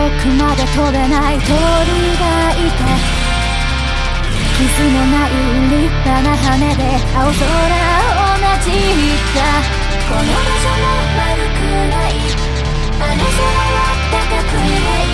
くまで飛べない鳥がいて、傷のない立派な羽で青空をなじった。この場所も悪くない、あの空は高くない。